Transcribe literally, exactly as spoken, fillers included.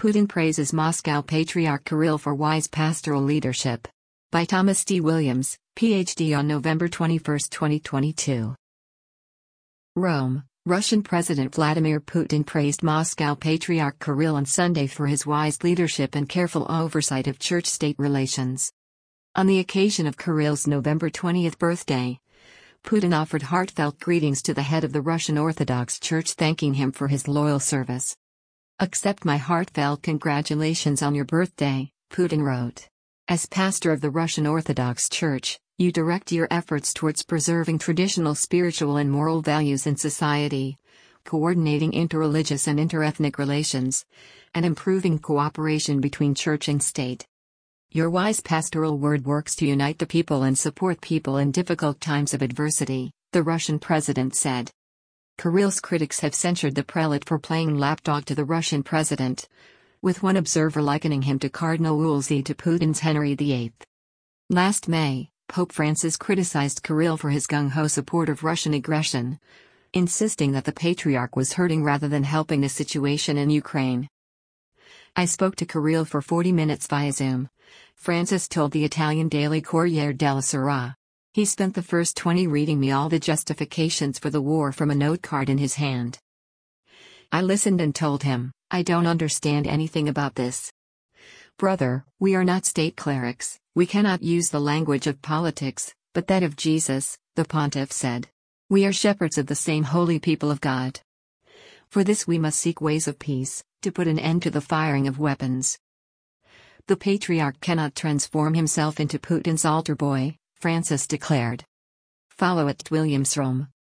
Putin praises Moscow Patriarch Kirill for wise pastoral leadership. By Thomas D. Williams, P H D on November twenty-first, twenty twenty-two. Rome, Russian President Vladimir Putin praised Moscow Patriarch Kirill on Sunday for his wise leadership and careful oversight of church-state relations. On the occasion of Kirill's November twentieth birthday, Putin offered heartfelt greetings to the head of the Russian Orthodox Church, thanking him for his loyal service. "Accept my heartfelt congratulations on your birthday," Putin wrote. "As pastor of the Russian Orthodox Church, you direct your efforts towards preserving traditional spiritual and moral values in society, coordinating interreligious and interethnic relations, and improving cooperation between church and state. Your wise pastoral word works to unite the people and support people in difficult times of adversity," the Russian president said. Kirill's critics have censured the prelate for playing lapdog to the Russian president, with one observer likening him to Cardinal Wolsey to Putin's Henry the eighth. Last May, Pope Francis criticized Kirill for his gung-ho support of Russian aggression, insisting that the Patriarch was hurting rather than helping the situation in Ukraine. "I spoke to Kirill for forty minutes via Zoom," Francis told the Italian daily Corriere della Sera. "He spent the first twenty reading me all the justifications for the war from a note card in his hand. I listened and told him, I don't understand anything about this. Brother, we are not state clerics, we cannot use the language of politics, but that of Jesus," the pontiff said. "We are shepherds of the same holy people of God. For this we must seek ways of peace, to put an end to the firing of weapons. The Patriarch cannot transform himself into Putin's altar boy," Francis declared. Follow at Williams Rome.